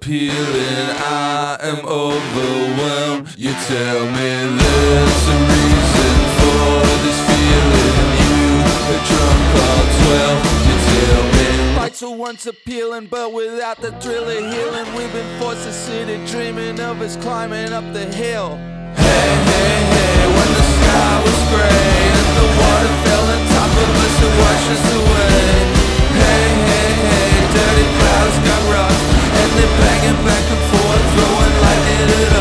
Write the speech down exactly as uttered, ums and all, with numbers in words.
appealing, I am overwhelmed. You tell me there's a reason for this feeling. You, a drunk all twelve, you tell me. Fights are once appealing, but without the thrill of healing. We've been forced to sit here dreaming of us climbing up the hill. Hey, hey, hey, when the sky was gray and the water fell on top of us to wash us away. Hey, hey, hey, dirty clouds got rocks and they're banging back and forth, throwing lightning at